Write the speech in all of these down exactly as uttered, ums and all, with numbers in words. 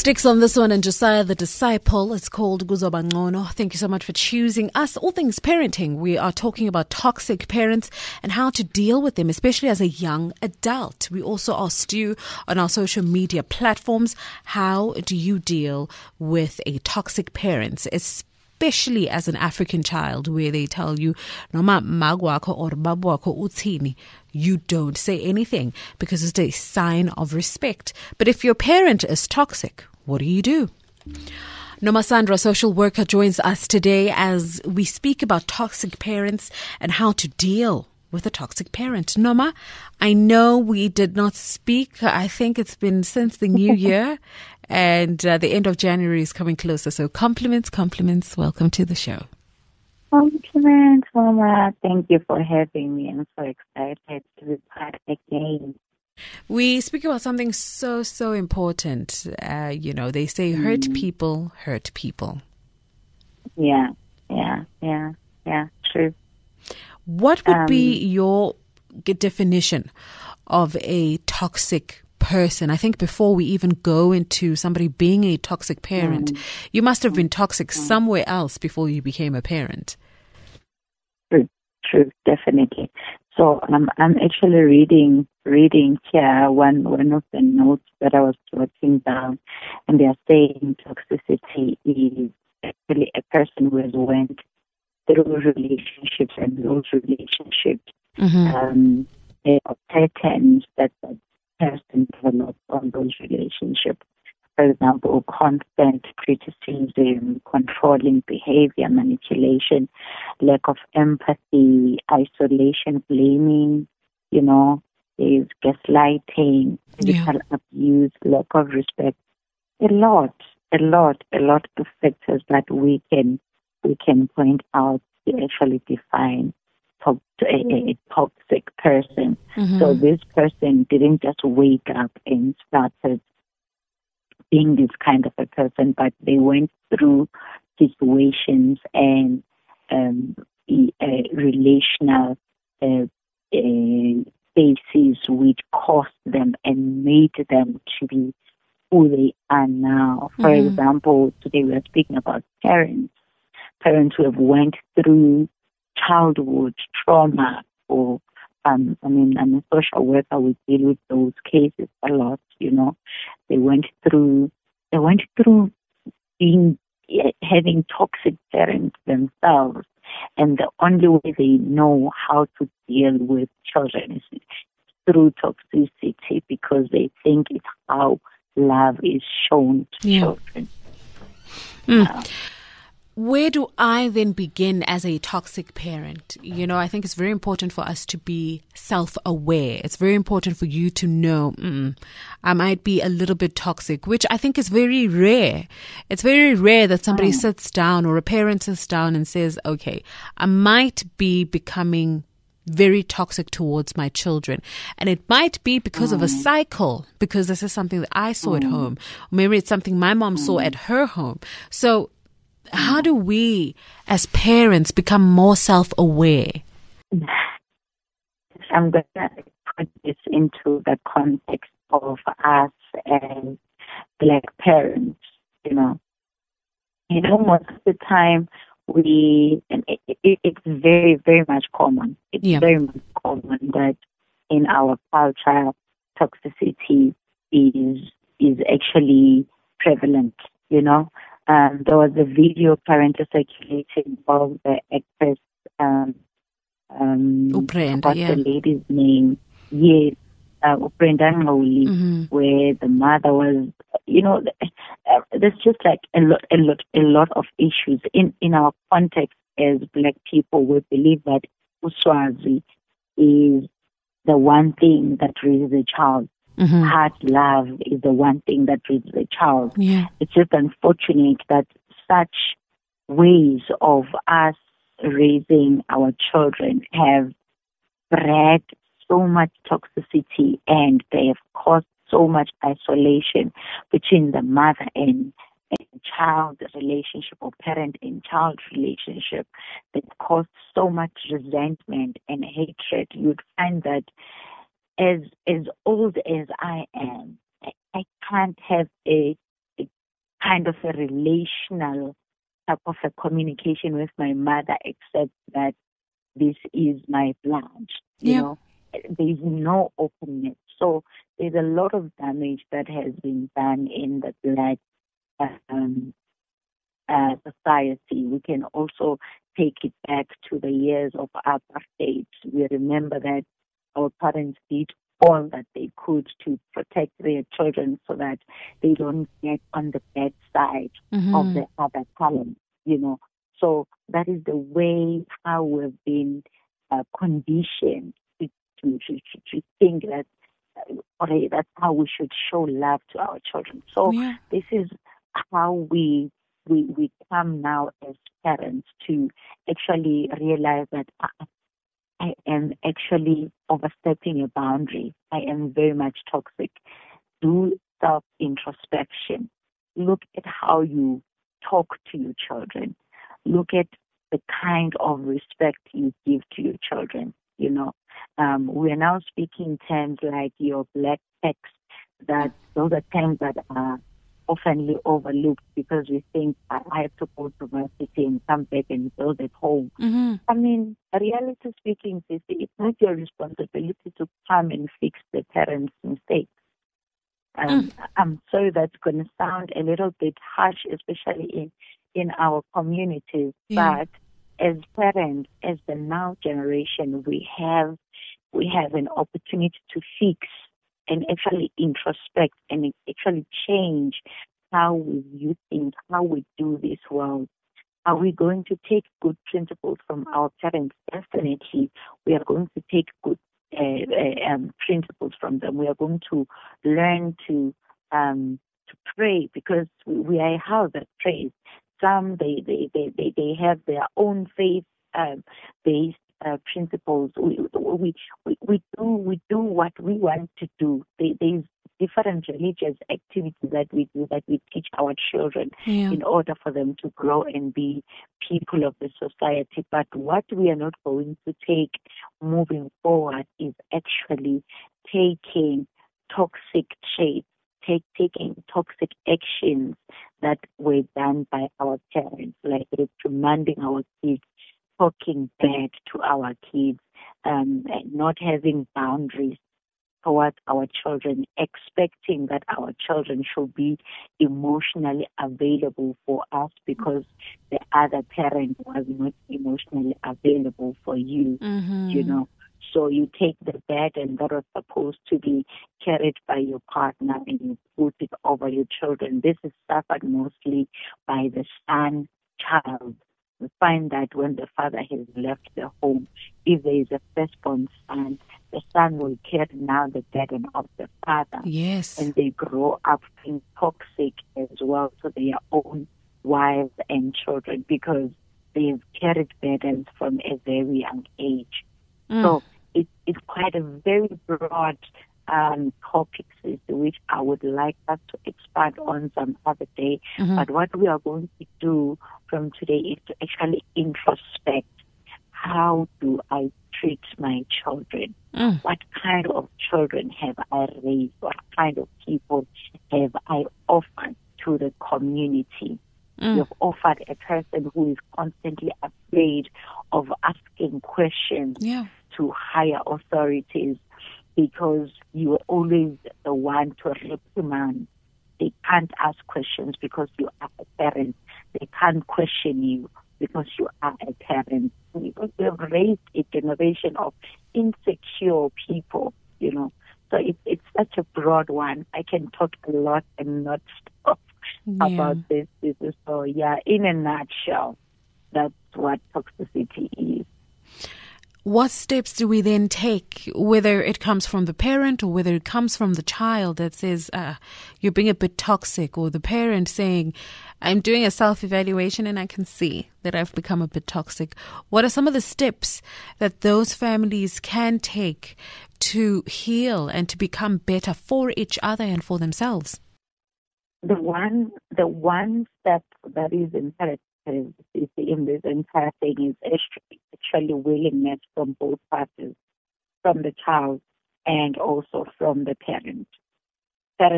Sticks on this one, and Josiah the Disciple. It's called Kuzoba Ngcono. Thank you so much for choosing us. All things parenting. We are talking about toxic parents and how to deal with them, especially as a young adult. We also asked you on our social media platforms, how do you deal with a toxic parent, especially as an African child, where they tell you, Noma magwako or babwako utsini, you don't say anything because it's a sign of respect. But if your parent is toxic, what do you do? Noma Sandra, social worker, joins us today as we speak about toxic parents and how to deal with a toxic parent. Noma, I know we did not speak. I think it's been since the new year, and uh, the end of January is coming closer. So compliments, compliments. Welcome to the show. Compliments, Mama. Thank you for having me. I'm so excited to be part again. We speak about something so, so important. Uh, you know, they say hurt mm. people hurt people. Yeah, yeah, yeah, yeah, true. What would um, be your definition of a toxic person? I think before we even go into somebody being a toxic parent, mm. you must have been toxic mm. somewhere else before you became a parent. True, true, definitely. So um, I'm actually reading reading here one one of the notes that I was jotting down, and they are saying toxicity is actually a person who has went through relationships, and those relationships mm-hmm. um, there are patterns that the person develops on those relationships. For example, constant criticism, controlling behavior, manipulation, lack of empathy, isolation, blaming, you know, there's gaslighting, physical yeah. abuse, lack of respect. A lot, a lot, a lot of factors that we can we can point out to actually define to- to a, a toxic person. Mm-hmm. So this person didn't just wake up and started being this kind of a person, but they went through situations and um, uh, relational uh, uh, spaces which caused them and made them to be who they are now. For mm-hmm. example, today we are speaking about parents, parents who have went through childhood trauma, or um, I mean, I'm a social worker. We deal with those cases a lot. You know, they went through, they went through being having toxic parents themselves, and the only way they know how to deal with children is through toxicity, because they think it's how love is shown to yeah. children. Mm. Uh, Where do I then begin as a toxic parent? You know, I think it's very important for us to be self-aware. It's very important for you to know, mm, I might be a little bit toxic, which I think is very rare. It's very rare that somebody mm. sits down, or a parent sits down and says, okay, I might be becoming very toxic towards my children. And it might be because mm. of a cycle, because this is something that I saw mm. at home. Or maybe it's something my mom mm. saw at her home. So how do we, as parents, become more self-aware? I'm going to put this into the context of us as Black parents, you know. You know, most of the time, we, and it, it, it's very, very much common. It's yeah. very much common that in our culture, toxicity is is actually prevalent, you know. Um, there was a video currently circulating of the actress, um, um, Uprenda, what's yeah. the lady's name? Yes, uh, Uprenda Ngoli, mm-hmm. where the mother was, you know, uh, there's just like a lot, a lot, a lot of issues in, in our context as Black people. We believe that Uswazi is the one thing that raises a child. Mm-hmm. Hard love is the one thing that raises a child. Yeah. It's just unfortunate that such ways of us raising our children have bred so much toxicity, and they have caused so much isolation between the mother and, and child relationship, or parent and child relationship, that caused so much resentment and hatred. You'd find that as as old as I am, I, I can't have a, a kind of a relational type of a communication with my mother, except that this is my blood, you Yeah. know. There's no openness. So there's a lot of damage that has been done in the black um, uh, society. We can also take it back to the years of apartheid. We remember that our parents did all that they could to protect their children so that they don't get on the bad side Mm-hmm. of the other talent, you know. So that is the way how we've been uh, conditioned to, to, to, to think that uh, okay, that's how we should show love to our children. So Yeah. this is how we we we come now as parents to actually realize that I, I am actually overstepping a boundary. I am very much toxic. Do self-introspection. Look at how you talk to your children. Look at the kind of respect you give to your children. You know, um, we are now speaking terms like your black text. That those are terms that are oftenly overlooked because we think I I have to go to university and come back and build at home. Mm-hmm. I mean, reality speaking, Sissy, it's not your responsibility to come and fix the parents' mistakes. Um, Mm. I'm sorry that's going to sound a little bit harsh, especially in, in our communities, Yeah. but as parents, as the now generation, we have we have an opportunity to fix and actually introspect and actually change how we think, how we do this world. Are we going to take good principles from our parents? Definitely, we are going to take good uh, uh, um, principles from them. We are going to learn to um, to pray because we, we are a house that prays. Some they they they they, they have their own faith um, based uh, principles. We, we we we do we do what we want to do. They, there's different religious activities that we do that we teach our children Yeah. in order for them to grow and be people of the society. But what we are not going to take moving forward is actually taking toxic traits, take, taking toxic actions that were done by our parents, like reprimanding our kids, talking bad to our kids, um, and not having boundaries towards our children, expecting that our children should be emotionally available for us because the other parent was not emotionally available for you, Mm-hmm. you know. So you take the burden that was supposed to be carried by your partner and you put it over your children. This is suffered mostly by the son child. We find that when the father has left the home, if there is a firstborn son, the son will carry now the burden of the father. Yes. And they grow up being toxic as well to their own wives and children because they've carried burdens from a very young age. Mm. So it, it's quite a very broad um, topic, which I would like us to expand on some other day. Mm-hmm. But what we are going to do from today is to actually introspect. How do I treat my children? Mm. What kind of children have I raised? What kind of people have I offered to the community? Mm. You've offered a person who is constantly afraid of asking questions Yeah. to higher authorities because you are always the one to reprimand. They can't ask questions because you are a parent. They can't question you because you are a parent. Because we have raised a generation of insecure people, you know. So it, it's such a broad one. I can talk a lot and not stop Yeah. about this. This is so, yeah, in a nutshell, that's what toxicity is. What steps do we then take, whether it comes from the parent or whether it comes from the child that says, uh, you're being a bit toxic, or the parent saying, I'm doing a self-evaluation and I can see that I've become a bit toxic? What are some of the steps that those families can take to heal and to become better for each other and for themselves? The one, the one step that is imperative is in this entire thing is actually willingness from both parties, from the child and also from the parent. Parents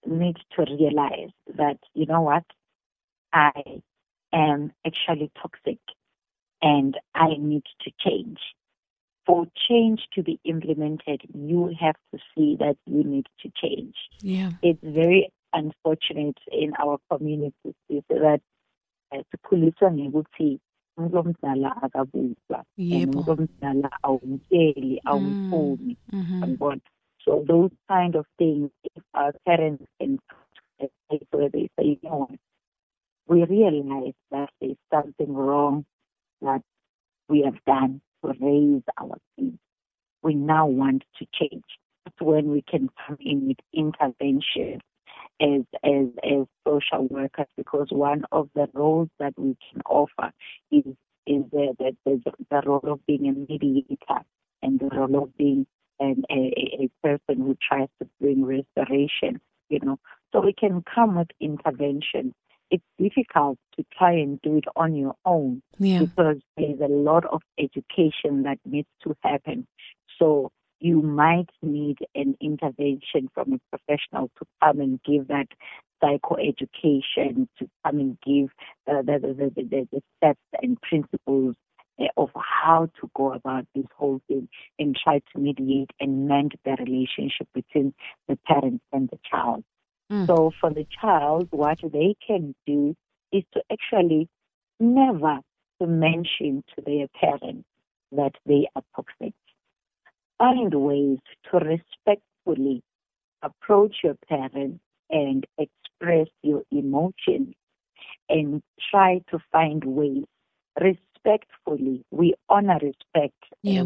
need to realize that, you know what, I am actually toxic and I need to change. For change to be implemented, you have to see that you need to change. Yeah. It's very unfortunate in our communities that sikhuliswa ngekuthi umuntu omdala akabuzwa and umuntu omdala awumtsheli awumfuni. So those kind of things, if our parents can take where they say, you know what, we realize that there's something wrong that we have done to raise our kids. We now want to change. That's when we can come in with intervention as as as social workers, because one of the roles that we can offer is is the the, the, the role of being a mediator and the role of being an, a, a person who tries to bring restoration, you know. So we can come with intervention. It's difficult to try and do it on your own, yeah. because there's a lot of education that needs to happen. So you might need an intervention from a professional to come and give that psychoeducation, to come and give uh, the, the, the, the, the steps and principles uh, of how to go about this whole thing and try to mediate and mend the relationship between the parents and the child. Mm. So for the child, what they can do is to actually never to mention to their parents that they are toxic. Find ways to respectfully approach your parents and express your emotions, and try to find ways respectfully. We honor respect. Yeah.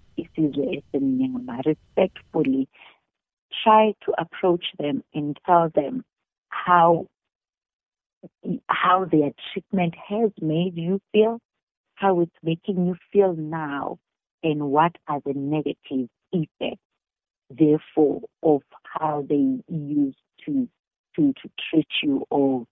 Respectfully try to approach them and tell them how how their treatment has made you feel, how it's making you feel now, and what are the negative effects, therefore, of how they used to to to treat you, or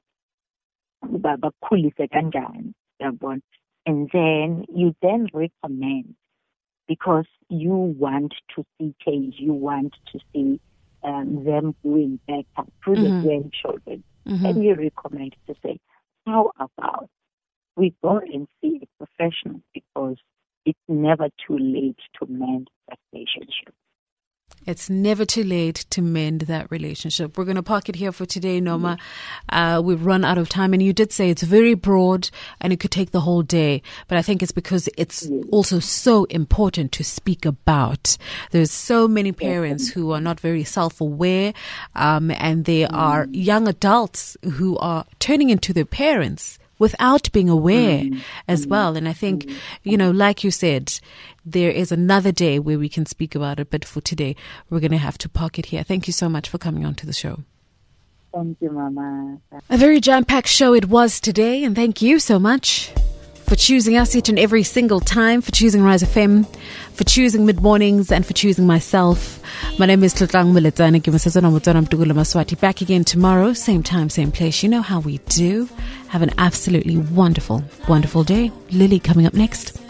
and then you then recommend, because you want to see change, you want to see um, them doing better through mm-hmm. the grandchildren, mm-hmm. and you recommend to say, how about we go and see a professional, because it's never too late to mend that relationship. It's never too late to mend that relationship. We're going to park it here for today, Noma. Uh, we've run out of time, and you did say it's very broad and it could take the whole day. But I think it's because it's also so important to speak about. There's so many parents who are not very self-aware, um, and there are young adults who are turning into their parents without being aware mm. as well. And I think, you know, like you said, there is another day where we can speak about it. But for today, we're going to have to park it here. Thank you so much for coming on to the show. Thank you, Mama. A very jam-packed show it was today. And thank you so much for choosing us each and every single time, for choosing Rise F M, for choosing Mid-Mornings, and for choosing myself. My name is Tlotlang Maswati. Back again tomorrow, same time, same place. You know how we do. Have an absolutely wonderful, wonderful day. Lily coming up next.